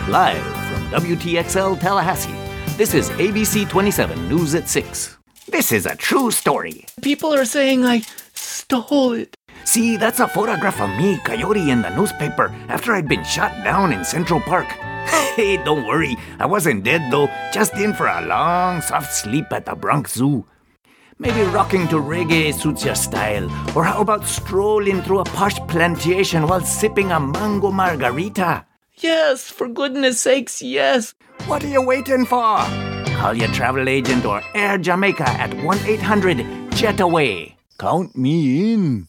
Live from WTXL Tallahassee, this is ABC 27 News at 6. This is a true story. People are saying I stole it. See, that's a photograph of me, Coyote, in the newspaper after I'd been shot down in Central Park. Hey, don't worry. I wasn't dead, though. Just in for a long, soft sleep at the Bronx Zoo. Maybe rocking to reggae suits your style. Or how about strolling through a posh plantation while sipping a mango margarita? Yes, for goodness sakes, yes. What are you waiting for? Call your travel agent or Air Jamaica at 1-800-JET-AWAY. Count me in.